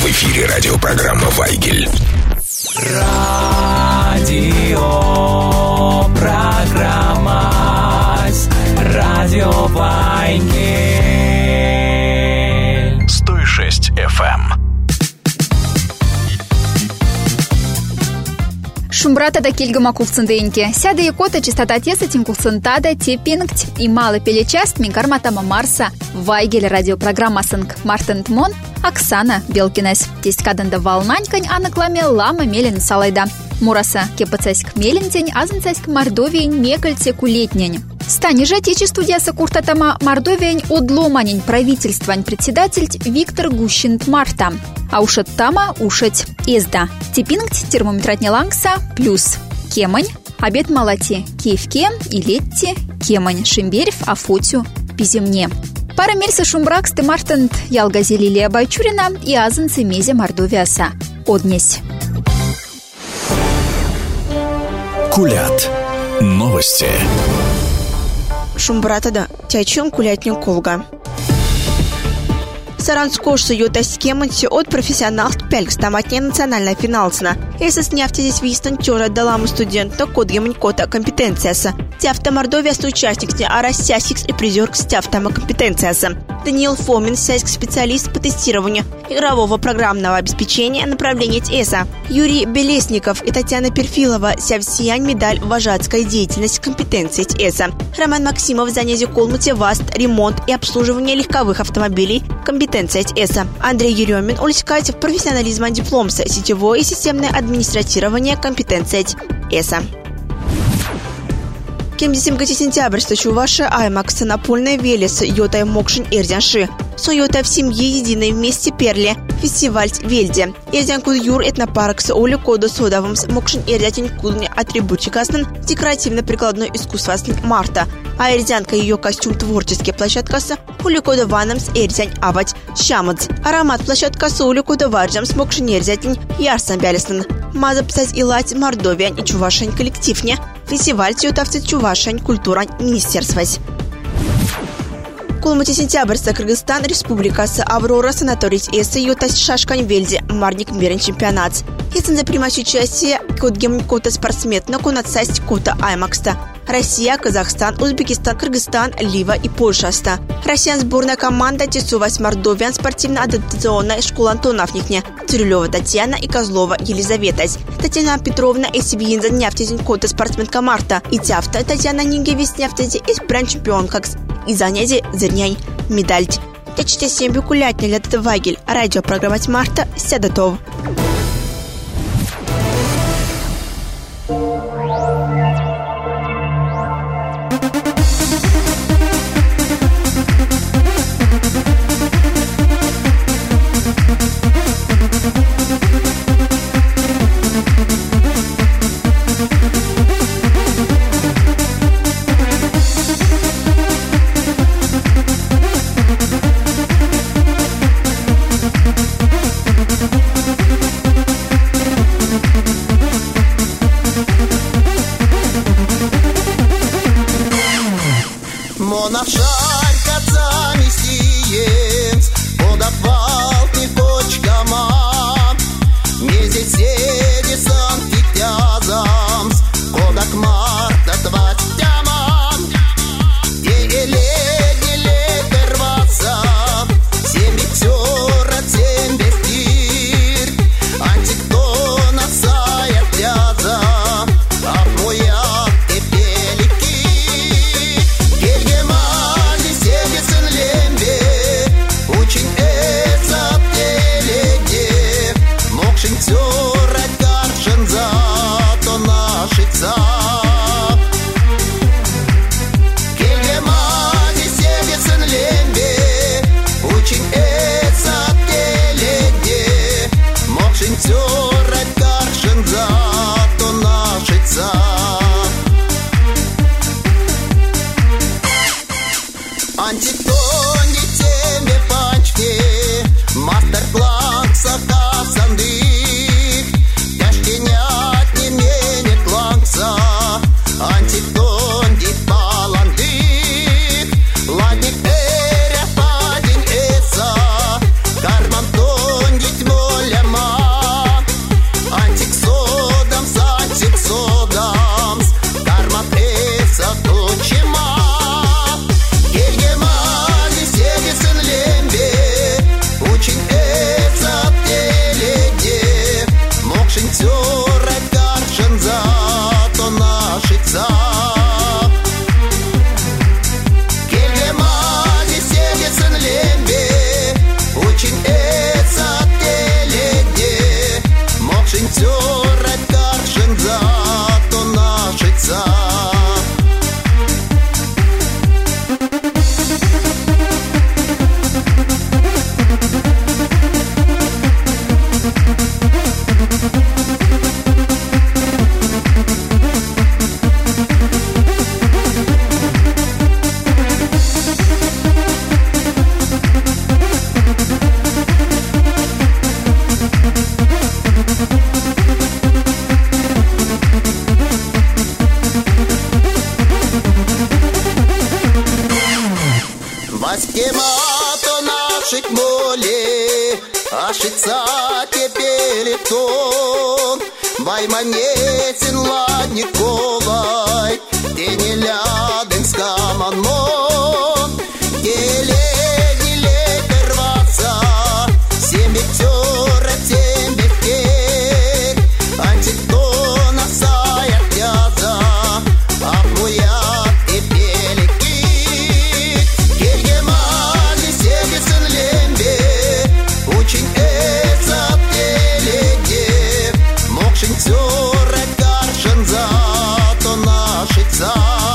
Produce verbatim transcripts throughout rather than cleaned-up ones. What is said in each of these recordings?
В эфире радиопрограмма «Вайгель». Радио программа Радио Вайгель. сто шесть эф эм. Шумбрата да кильгама кулцынденьке. Сяда и кота частота теса тин кулцынтада тепингть и мало пелечаст минкарматама Марса. Вайгель радиопрограмма сынк Мартин Тмон. Оксана Белкинес. Тесть каданда волнанькань, а накламе лама мелин салайда. Мураса кепацайск мелинтень, азанцайск мордовиень мекальце кулетнень. Стани же отечествудяса куртатама мордовиень одломанень правительствань председатель Виктор Гущинт Марта. А ушат тама ушать изда. Типингть термометратня лангса плюс кемань, обед малати киевке и летти кемань шимберев афотю пиземне. Пара мельса шумбракс ты мартент ялгази Лилия Байчурина и азанцы мезе Мордовиаса. Однесь. Кулят. Новости. Шумбратада тячун кулятню колга. Саранскошсы юта схеманти от профессионалст пелькстаматня национальная финалсна. Эсэс нефтезис вистан тёра даламу студента код геманькота компетенцияса. Тяфта Мордовия участник а рассясикс и призер к стяфтама компетенцияса. Даниил Фомин, сельский специалист по тестированию игрового программного обеспечения направления ТЭСа. Юрий Белесников и Татьяна Перфилова сявсиянь медаль вожатская деятельность компетенции ТЭСа. Роман Максимов занятие колмуте васт, ремонт и обслуживание легковых автомобилей компетенция ТЭСа. Андрей Еремин ульскать профессионализма дипломса сетевое и системное администратирование компетенция ТЭСа. Кемдесим гати сентябрь стачу ваши аймакса напольная велес йотай мокшин эрдянши. Со йотай в семье единой вместе перли фестиваль вельде. Эрдян куд юр этнопарк с оли кода содавым мокшин эрдятин кудни атрибутчикасн декоративно-прикладное искусство марта. А эрдянка ее костюм творческий площадкаса оли кода ваном с эрдянь авать щамадз. Аромат площадкаса оли кода варджам с мокшин эрдятин ярсан бялесн. Маза писать и лать Мордовия и чувашень коллективне. Фестиваль тютавцы чувашень культура министерствась. Кулмати сентябрьса Кыргызстан республика с Аврора санаторий эсэ ютас шашкань вельде марник мирен чемпионат. Если за примать участие код гемкота спортсмен на конацасть кота аймакста. Россия, Казахстан, Узбекистан, Кыргызстан, Лива и Польша. Россиян сборная команда тесувась Мордовиан спортивно-адаптационная школа Антоновникне. Цирюлева Татьяна и Козлова Елизавета. Татьяна Петровна Эсибиин за нефтезин кота спортсменка Марта. И тяфта Татьяна Нингевис нефтези и спран-чемпионка. И занятие зерняй медаль. Я чтя семью кулятня для этого Вайгель. Радиопрограмма Марта Седатов. ашица тебе летон, Вайманесин ладниковай, тени ляден скаманмон, телени летер рваться, семь бектера, семь бектер, антитона сая тяза, ахмуя и пелики, кельгемали сегесен лембе, очень эца теледе, мокшин цёрет гаршен зато нашица.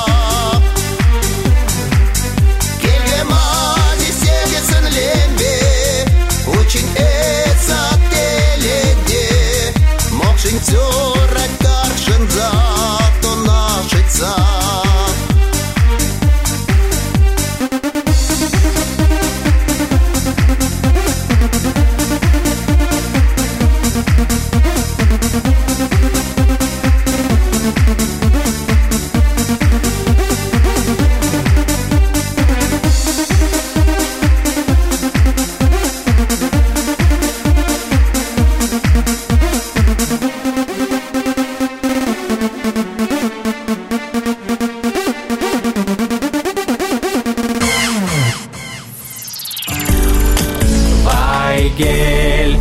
Кельгемали сегесен лембе, очень эца теледе, мокшин цёрет гаршен зато нашица. Вайгель.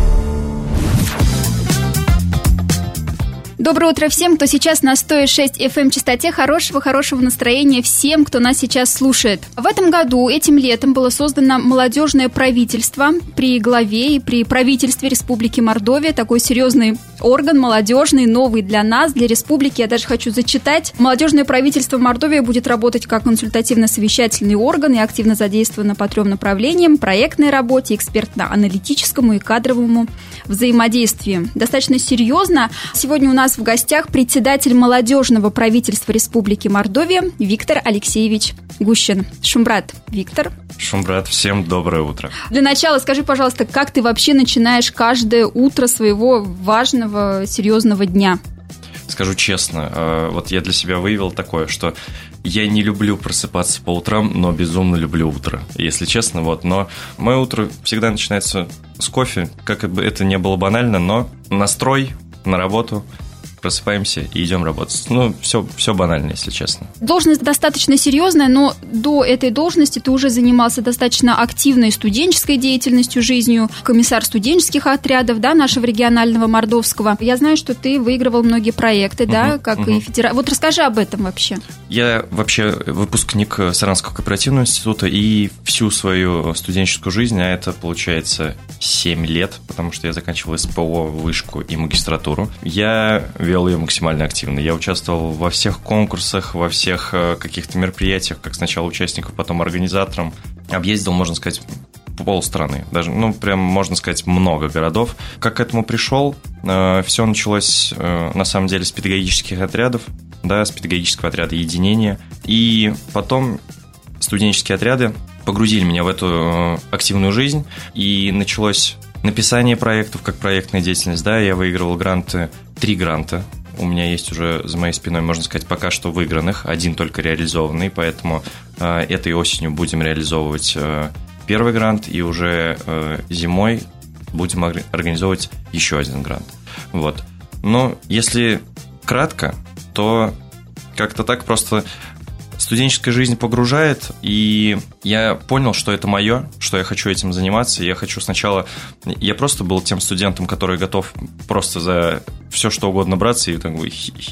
Доброе утро всем, кто сейчас на сто шесть эф эм частоте. Хорошего-хорошего настроения всем, кто нас сейчас слушает. В этом году, этим летом, было создано молодежное правительство при главе и при правительстве Республики Мордовия. Такой серьезный орган, молодежный, новый для нас, для республики. Я даже хочу зачитать. Молодежное правительство Мордовии будет работать как консультативно-совещательный орган и активно задействовано по трем направлениям: проектной работе, экспертно-аналитическому и кадровому взаимодействию. Достаточно серьезно. Сегодня у нас в гостях председатель молодежного правительства Республики Мордовия Виктор Алексеевич Гущин. Шумбрат, Виктор. Шумбрат, всем доброе утро. Для начала скажи, пожалуйста, как ты вообще начинаешь каждое утро своего важного, серьезного дня? Скажу честно, вот я для себя выявил такое, что я не люблю просыпаться по утрам, но безумно люблю утро, если честно, вот. Но мое утро всегда начинается с кофе, как бы это не было банально, но настрой на работу, просыпаемся и идем работать. Ну, все, все банально, если честно. Должность достаточно серьезная, но до этой должности ты уже занимался достаточно активной студенческой деятельностью, жизнью, комиссар студенческих отрядов, да, нашего регионального мордовского. Я знаю, что ты выигрывал многие проекты, uh-huh, да, как uh-huh. и федеральные. Вот расскажи об этом вообще. Я вообще выпускник Саранского кооперативного института, и всю свою студенческую жизнь, а это, получается, семь лет, потому что я заканчивал эс пэ о, вышку и магистратуру, я вел ее максимально активно. Я участвовал во всех конкурсах, во всех каких-то мероприятиях, как сначала участником, потом организатором. Объездил, можно сказать, полстраны. Даже, ну, прям, можно сказать, много городов. Как к этому пришел? Все началось, на самом деле, с педагогических отрядов, да, с педагогического отряда единения. И потом студенческие отряды погрузили меня в эту активную жизнь, и началось написание проектов как проектная деятельность, да, я выигрывал гранты, три гранта. У меня есть уже за моей спиной, можно сказать, пока что выигранных, один только реализованный, поэтому э, этой осенью будем реализовывать э, первый грант, и уже э, зимой будем организовывать еще один грант. Вот. Но если кратко, то как-то так просто студенческая жизнь погружает, и я понял, что это мое, что я хочу этим заниматься. Я хочу сначала... Я просто был тем студентом, который готов просто за все что угодно браться и так,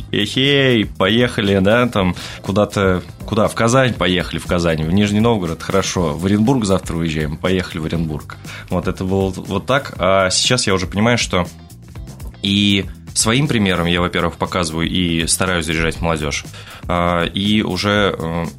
хей, поехали, да, там куда-то... Куда? В Казань поехали, в Казань. В Нижний Новгород, хорошо. В Оренбург завтра уезжаем, поехали в Оренбург. Вот это было вот так. А сейчас я уже понимаю, что и... Своим примером я, во-первых, показываю и стараюсь заряжать молодежь. И уже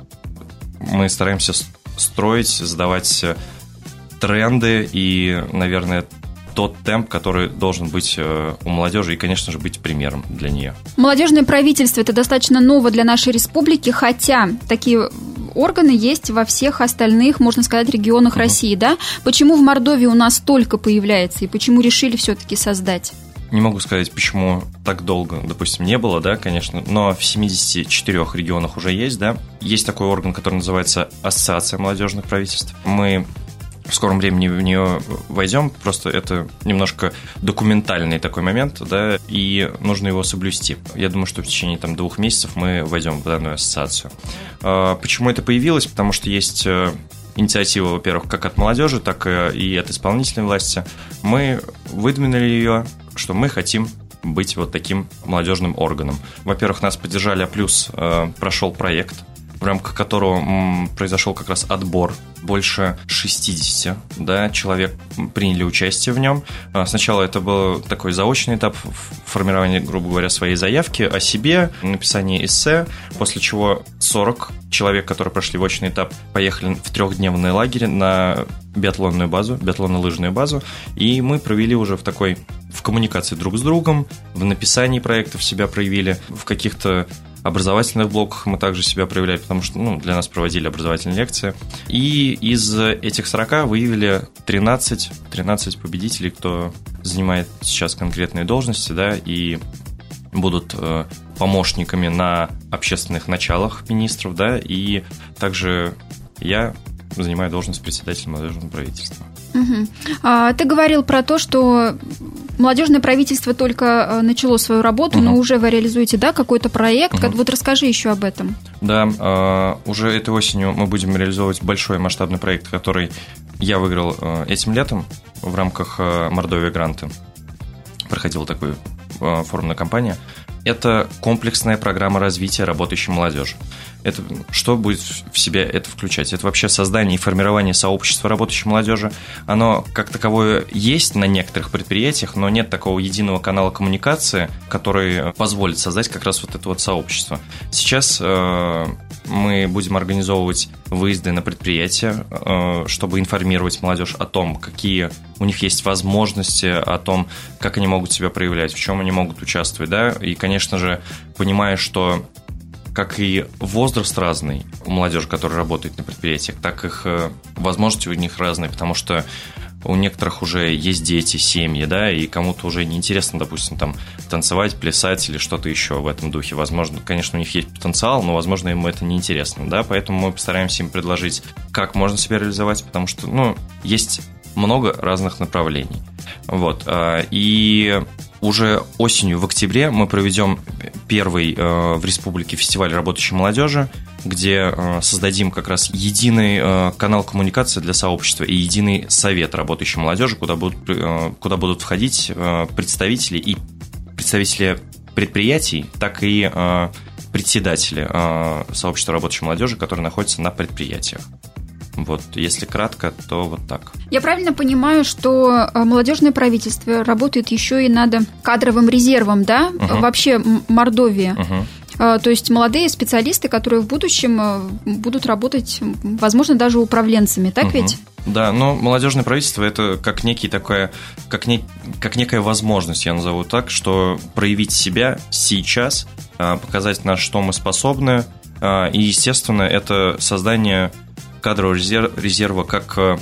мы стараемся строить, задавать тренды и, наверное, тот темп, который должен быть у молодежи и, конечно же, быть примером для нее. Молодежное правительство – это достаточно ново для нашей республики, хотя такие органы есть во всех остальных, можно сказать, регионах uh-huh. России, да? Почему в Мордовии у нас только появляется и почему решили все-таки создать? Не могу сказать, почему так долго, допустим, не было, да, конечно, но в семидесяти четырёх регионах уже есть, да. Есть такой орган, который называется Ассоциация молодежных правительств. Мы в скором времени в нее войдем, просто это немножко документальный такой момент, да, и нужно его соблюсти. Я думаю, что в течение там двух месяцев мы войдем в данную ассоциацию. Почему это появилось? Потому что есть инициатива, во-первых, как от молодежи, так и от исполнительной власти. Мы выдвинули ее, что мы хотим быть вот таким молодежным органом. Во-первых, нас поддержали, а плюс прошел проект, в рамках которого м, произошел как раз отбор. Больше шестьдесят, да, человек приняли участие в нем. Сначала это был такой заочный этап формирования, грубо говоря, своей заявки о себе, написание эссе, после чего сорок человек, которые прошли в очный этап, поехали в трехдневный лагерь на биатлонную базу, биатлонно-лыжную базу, и мы провели уже в такой, в коммуникации друг с другом, в написании проектов себя проявили, в каких-то образовательных блоках мы также себя проявляли, потому что ну, для нас проводили образовательные лекции. И из этих сорока выявили тринадцать, тринадцать победителей, кто занимает сейчас конкретные должности, да, и будут э, помощниками на общественных началах министров, да, и также я занимаю должность председателя молодежного правительства. Угу. А, ты говорил про то, что молодежное правительство только начало свою работу, угу. но уже вы реализуете, да, какой-то проект. Угу. Вот расскажи еще об этом. Да, э, уже этой осенью мы будем реализовывать большой масштабный проект, который я выиграл э, этим летом в рамках э, Мордовия Гранта. Проходила такая э, форумная кампания. Это комплексная программа развития работающей молодежи. Это, что будет в себя это включать? Это вообще создание и формирование сообщества работающей молодежи. Оно как таковое есть на некоторых предприятиях, но нет такого единого канала коммуникации, который позволит создать как раз вот это вот сообщество. Сейчас э, мы будем организовывать выезды на предприятия, э, чтобы информировать молодежь о том, какие у них есть возможности, о том, как они могут себя проявлять, в чем они могут участвовать, да, и, конечно же, понимая, что как и возраст разный у молодежи, которая работает на предприятиях, так их возможности у них разные, потому что у некоторых уже есть дети, семьи, да, и кому-то уже неинтересно, допустим, там танцевать, плясать или что-то еще в этом духе. Возможно, конечно, у них есть потенциал, но, возможно, им это неинтересно, да, поэтому мы постараемся им предложить, как можно себя реализовать, потому что, ну, есть много разных направлений. Вот, и уже осенью, в октябре, мы проведем первый э, в республике фестиваль работающей молодежи, где э, создадим как раз единый э, канал коммуникации для сообщества и единый совет работающей молодежи, куда будут, э, куда будут входить э, представители и представители предприятий, так и э, председатели э, сообщества работающей молодежи, которые находятся на предприятиях. Вот, если кратко, то вот так. Я правильно понимаю, что молодежное правительство работает еще и над кадровым резервом, да? Uh-huh. Вообще Мордовии. Uh-huh. То есть молодые специалисты, которые в будущем будут работать, возможно, даже управленцами, так uh-huh. ведь? Да, но молодежное правительство – это как, некий такое, как, не, как некая возможность, я назову так, что проявить себя сейчас, показать, на что мы способны. И, естественно, это создание кадрового резерва как в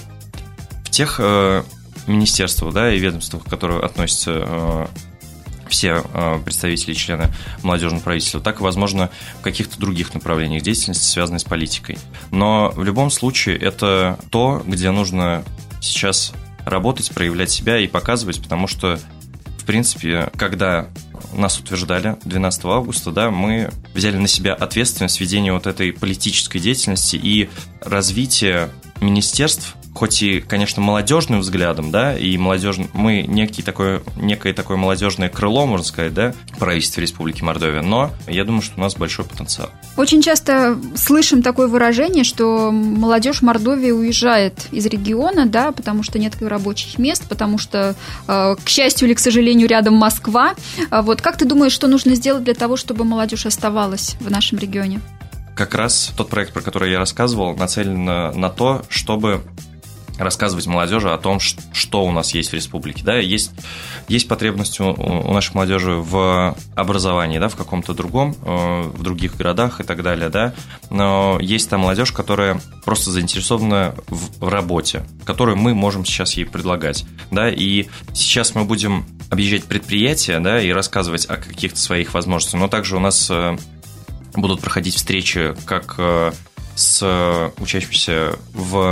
тех министерствах, да, и ведомствах, к которым относятся все представители и члены молодежного правительства, так и, возможно, в каких-то других направлениях деятельности, связанной с политикой. Но в любом случае это то, где нужно сейчас работать, проявлять себя и показывать, потому что, в принципе, когда нас утверждали двенадцатого августа, да, мы взяли на себя ответственность ведения вот этой политической деятельности и развития министерств, хоть и, конечно, молодежным взглядом, да, и молодежный, мы некий такой, некое такое молодежное крыло, можно сказать, да, правительства Республики Мордовия, но я думаю, что у нас большой потенциал. Очень часто слышим такое выражение, что молодежь Мордовии уезжает из региона, да, потому что нет рабочих мест, потому что, к счастью или к сожалению, рядом Москва. Вот как ты думаешь, что нужно сделать для того, чтобы молодежь оставалась в нашем регионе? Как раз тот проект, про который я рассказывал, нацелен на, на то, чтобы рассказывать молодежи о том, что у нас есть в республике. Да, есть, есть потребность у, у нашей молодежи в образовании, да, в каком-то другом, в других городах и так далее. Да, но есть та молодежь, которая просто заинтересована в, в работе, которую мы можем сейчас ей предлагать. Да, и сейчас мы будем объезжать предприятия, да, и рассказывать о каких-то своих возможностях. Но также у нас будут проходить встречи как с учащимися в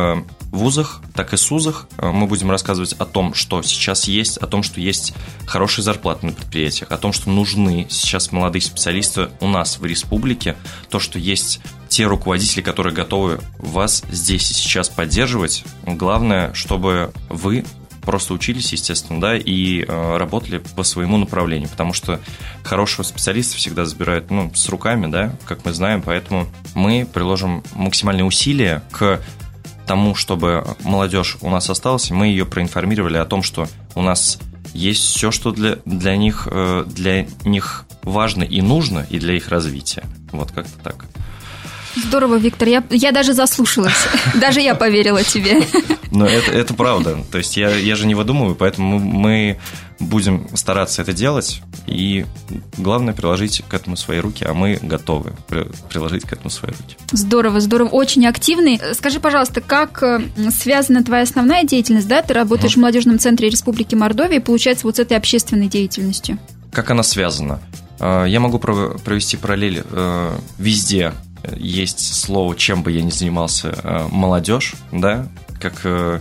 вузах, так и СУЗах. Мы будем рассказывать о том, что сейчас есть, о том, что есть хорошие зарплаты на предприятиях, о том, что нужны сейчас молодые специалисты у нас в республике, то, что есть те руководители, которые готовы вас здесь и сейчас поддерживать. Главное, чтобы вы просто учились, естественно, да, и э, работали по своему направлению, потому что хорошего специалиста всегда забирают, ну, с руками, да, как мы знаем, поэтому мы приложим максимальные усилия к тому, чтобы молодежь у нас осталась, и мы ее проинформировали о том, что у нас есть все, что для, для них, э, для них важно и нужно, и для их развития. Вот как-то так. Здорово, Виктор, я, я даже заслушалась, даже я поверила тебе. Но это, это правда, то есть я, я же не выдумываю, поэтому мы будем стараться это делать, и главное приложить к этому свои руки, а мы готовы приложить к этому свои руки. Здорово, здорово, очень активный. Скажи, пожалуйста, как связана твоя основная деятельность, да, ты работаешь угу. в молодежном центре Республики Мордовия, получается, вот с этой общественной деятельностью? Как она связана? Я могу провести параллель везде. Есть слово, чем бы я ни занимался, молодежь, да, как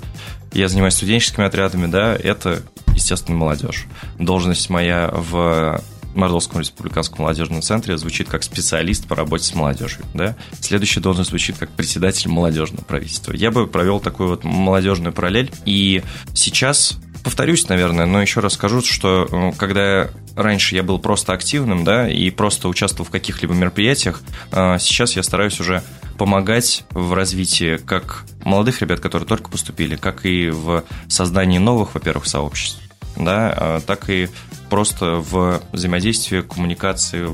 я занимаюсь студенческими отрядами, да, это, естественно, молодежь. Должность моя в Мордовском республиканском молодежном центре звучит как специалист по работе с молодежью, да. Следующая должность звучит как председатель молодежного правительства. Я бы провел такую вот молодежную параллель, и сейчас... Повторюсь, наверное, но еще раз скажу, что когда раньше я был просто активным, да, и просто участвовал в каких-либо мероприятиях, сейчас я стараюсь уже помогать в развитии как молодых ребят, которые только поступили, как и в создании новых, во-первых, сообществ, да, так и просто в взаимодействии, коммуникации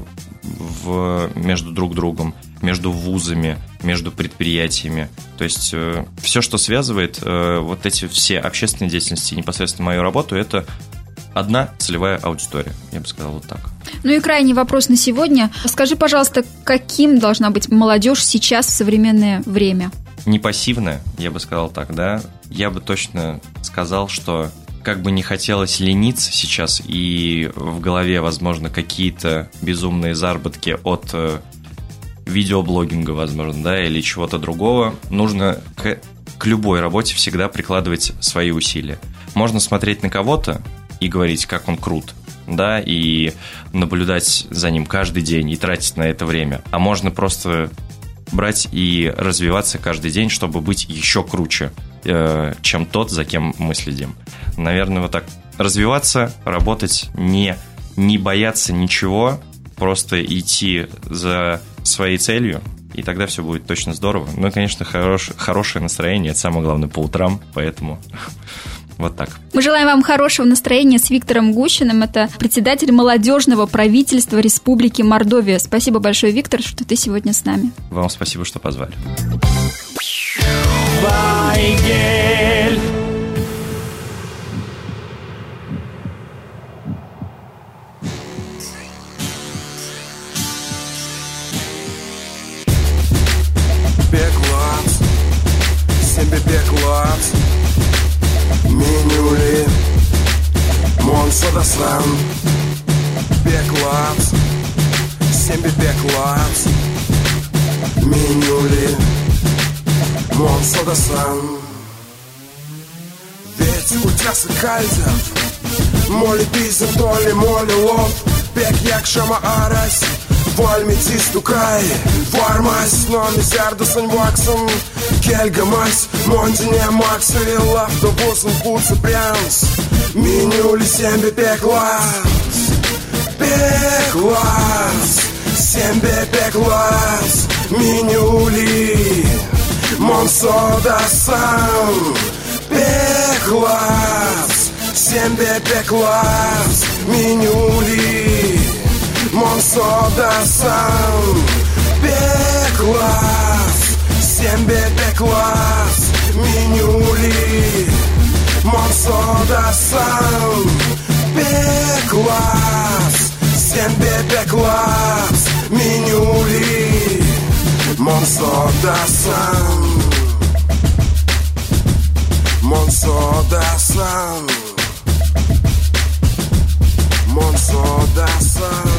в, между друг другом, между вузами, между предприятиями. То есть э, все, что связывает э, вот эти все общественные деятельности и непосредственно мою работу, это одна целевая аудитория, я бы сказал вот так. Ну и крайний вопрос на сегодня. Скажи, пожалуйста, каким должна быть молодежь сейчас в современное время? Не пассивная, я бы сказал так, да. Я бы точно сказал, что как бы не хотелось лениться сейчас, и в голове, возможно, какие-то безумные заработки от э, видеоблогинга, возможно, да, или чего-то другого, нужно к, к любой работе всегда прикладывать свои усилия. Можно смотреть на кого-то и говорить, как он крут, да, и наблюдать за ним каждый день и тратить на это время. А можно просто брать и развиваться каждый день, чтобы быть еще круче, э, чем тот, за кем мы следим. Наверное, вот так. Развиваться, работать, не, не бояться ничего, просто идти за своей целью, и тогда все будет точно здорово. Ну и, конечно, хорош, хорошее настроение, это самое главное по утрам, поэтому вот так. Мы желаем вам хорошего настроения с Виктором Гущиным. Это председатель молодежного правительства Республики Мордовия. Спасибо большое, Виктор, что ты сегодня с нами. Вам спасибо, что позвали. Вайгель. Beklāts, sempre beklāts, mīļuļi, mums odasam. Beklāts, sempre beklāts, mīļuļi, mums odasam. Ведь утяса кальзят, моли пизем, толи моли лоб, бек як шама арась. Valmīts iztukāja, formais, no mizjārdus un vaksam, kelgamais, monģiņiem maksuri, laftobus un puca prēns, mīņuļi siembi pieklās, pieklās, siembi pieklās, mīņuļi, mums odasam, pieklās, siembi pieklās, mīņuļi. Mums odasam, pieklās, siembi pieklās, mīļuļi. Mums odasam, pieklās, siembi pieklās, mīļuļi. Mums odasam, mums odasam, mums odasam.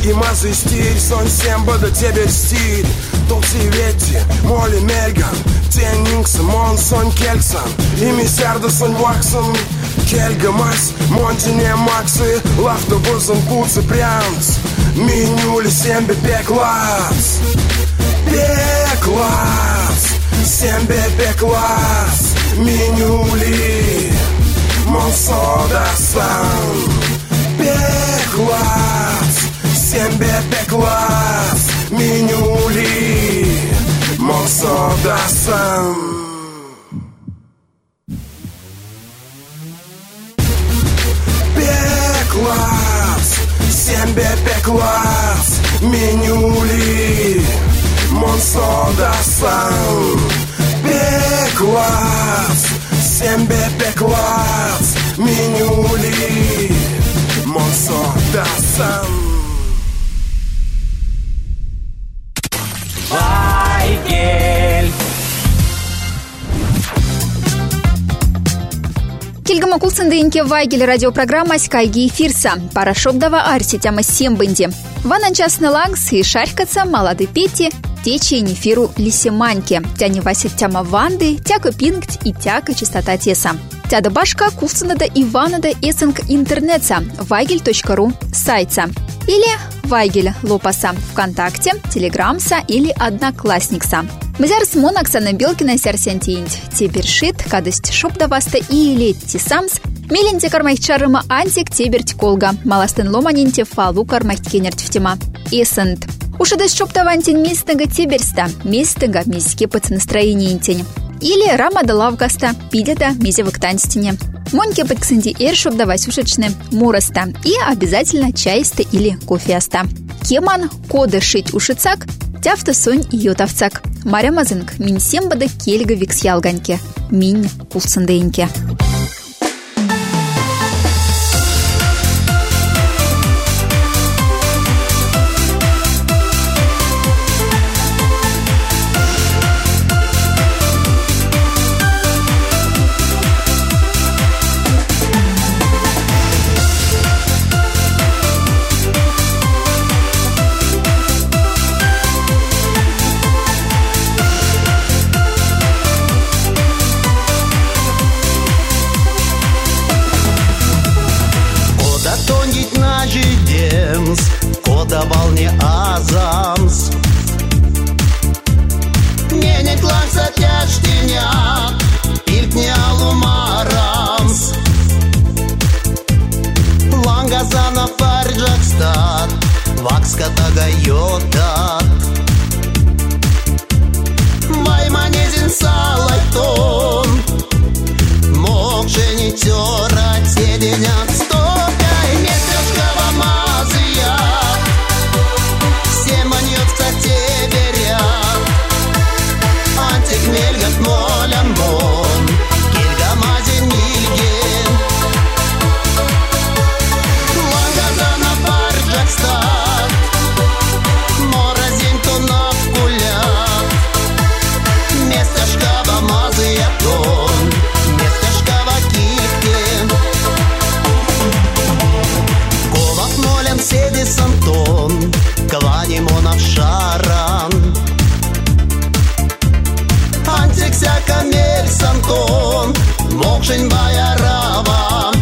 и мазы стиль, сон семба до тебе стиль. Толси ветти, моли мельган, теннингс, монсон кельксан, и мисярда сон ваксан. Кельга мас, монтине максы, лавто бузан пуцы прямс. Минюли сембе пеклас, пеклас, сембе пеклас. Минюли, монсода сан, пеклас, сембе пеклас. Минюли, монсода сан. Пеклас, сембе пеклас. Минюли, монсода сан. Пеклас, сембе пеклас. Минюли, монсода сан. Вайгель. Кильгама кулсындыйынке Вайгель радиопрограмма скайги эфирса. Парашобдава арси тяма сембынди. Вананчасны лангс и шарькаца молоды пети, течи нефиру лисеманьке. Тяни васит тяма ванды, тяка пингть и тяка чистота теса. Тяда башка кулсынада Иванада эсэнк интернетса, вайгель точка ру сайтса. Или Вайгель лопаса ВКонтакте, Телеграмса или Одноклассникса. Мзярс мон Оксана Белкина сярсянтиинть. Тебершит, кадость шоптаваста и летти самс. Меленте кармайчарыма антик теберть колга. Маластын ломанинте фалу кармайт кенерть в тема. Эсэнт. Ушадась шоптавантин местного теберста. Местного мизки под настроение интень. Или рамада лавгаста, пидеда мизевок танстине. Моньке под ксенди эршоп давай сушечны муроста. И обязательно чаиста или кофеаста. Кеман коды шить ушицак, тяфта сонь и йотавцак. Маря мазынк, мин сембада кельга викс ялганьке. Мин кулсындыйнке. Давал не азамс. Не не клакса тяжтиня, пилкня лумарамс. Лангазана фарджакстат, вакска тагайотат. Вайманезин салайтон, мокше не тёра седенят стопяй, метрёшкова мазия. Антик мельгат молям бон, кильга мазин мильген. Лангазана фарджакстат, моразин тонав кулят. Место шкаба мазы ятон, место шкаба кильген. Ковак молям седи сантон, кванимонов шаран. Антик всяка мель сантон, мокшень баярава.